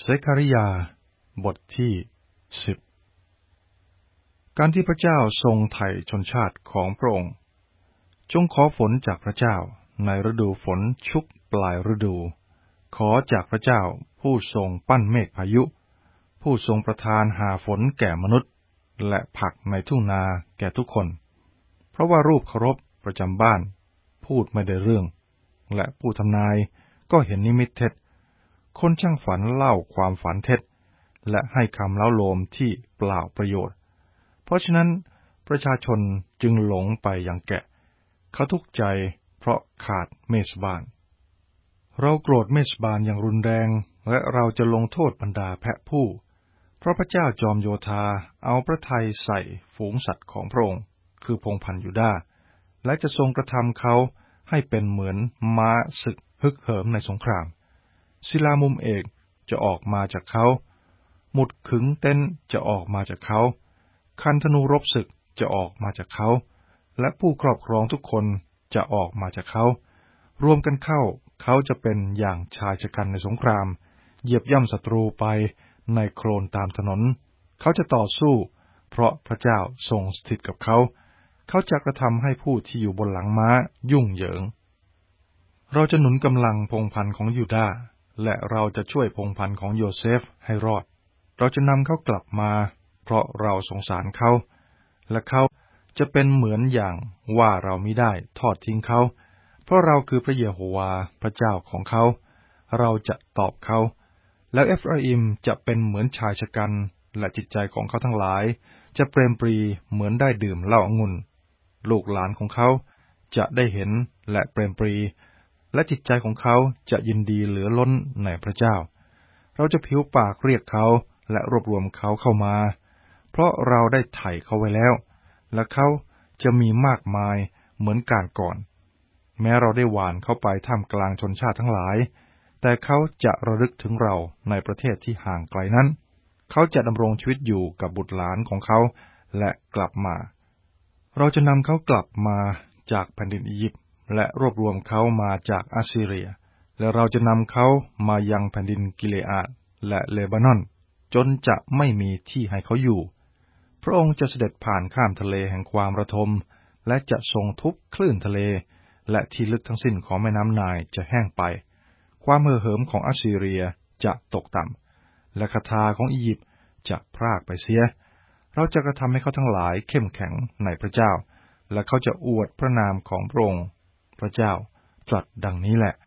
เซคาริยาบทที่10การที่พระเจ้าทรงไถ่ชนชาติของพระองค์จงขอฝนจากพระเจ้าในฤดูฝนชุกปลายฤดูขอจากพระเจ้าผู้ทรงปั้นเมฆพายุผู้ทรงประทานหาฝนแก่มนุษย์และผักในทุ่งนาแก่ทุกคนเพราะว่ารูปเคารพประจำบ้านพูดไม่ได้เรื่องและผู้ทำนายก็เห็นนิมิตเท็จคนช่างฝันเล่าความฝันเท็จและให้คำเล้าโลมที่เปล่าประโยชน์เพราะฉะนั้นประชาชนจึงหลงไปอย่างแกะเขาทุกข์ใจเพราะขาดเมสบานเราโกรธเมสบานอย่างรุนแรงและเราจะลงโทษบรรดาแพะผู้เพราะพระเจ้าจอมโยธาเอาพระทัยใส่ฝูงสัตว์ของพระองค์คือพงศ์พันธุ์ยูดาห์และจะทรงกระทำเขาให้เป็นเหมือนม้าศึกฮึกเหิมในสงครามศิลามุมเอกจะออกมาจากเขาหมุดขึงเต็นท์จะออกมาจากเขาคันธนูรบศึกจะออกมาจากเขาและผู้ครอบครองทุกคนจะออกมาจากเขารวมกันเข้าเขาจะเป็นอย่างชายชะกันในสงครามเหยียบย่ำศัตรูไปในโคลนตามถนนเขาจะต่อสู้เพราะพระเจ้าทรงสถิตกับเขาเขาจะกระทำให้ผู้ที่อยู่บนหลังม้ายุ่งเหยิงเราจะหนุนกำลังพงศ์พันธุ์ของยูดาห์และเราจะช่วยพงศ์พันธุ์ของโยเซฟให้รอดเราจะนำเขากลับมาเพราะเราสงสารเขาและเขาจะเป็นเหมือนอย่างว่าเรามิได้ทอดทิ้งเขาเพราะเราคือพระเยโฮวาห์พระเจ้าของเขาเราจะตอบเขาแล้วเอฟราอิมจะเป็นเหมือนชายชะกันและจิตใจของเขาทั้งหลายจะเปรมปรีเหมือนได้ดื่มเหล้าองุ่นลูกหลานของเขาจะได้เห็นและเปรมปรีและจิตใจของเขาจะยินดีเหลือล้นในพระเจ้าเราจะผิวปากเรียกเขาและรวบรวมเขาเข้ามาเพราะเราได้ไถ่เขาไว้แล้วและเขาจะมีมากมายเหมือนการก่อนแม้เราได้หว่านเขาไปท่ามกลางชนชาติทั้งหลายแต่เขาจะระลึกถึงเราในประเทศที่ห่างไกลนั้นเขาจะดำรงชีวิตอยู่กับบุตรหลานของเขาและกลับมาเราจะนำเขากลับมาจากแผ่นดินอียิปต์และรวบรวมเขามาจากอัสซีเรียและเราจะนำเขามายังแผ่นดินกิเลอาดและเลบานอนจนจะไม่มีที่ให้เขาอยู่พระองค์จะเสด็จผ่านข้ามทะเลแห่งความระทมและจะทรงทุบคลื่นทะเลและที่ลึกทั้งสิ้นของแม่น้ำไนล์จะแห้งไปความเห่อเหิมของอัสซีเรียจะตกต่ำและคทาของอียิปต์จะพรากไปเสียเราจะกระทำให้เขาทั้งหลายเข้มแข็งในพระเจ้าและเขาจะอวดพระนามของพระองค์พระเจ้าตรัสดังนี้แหละ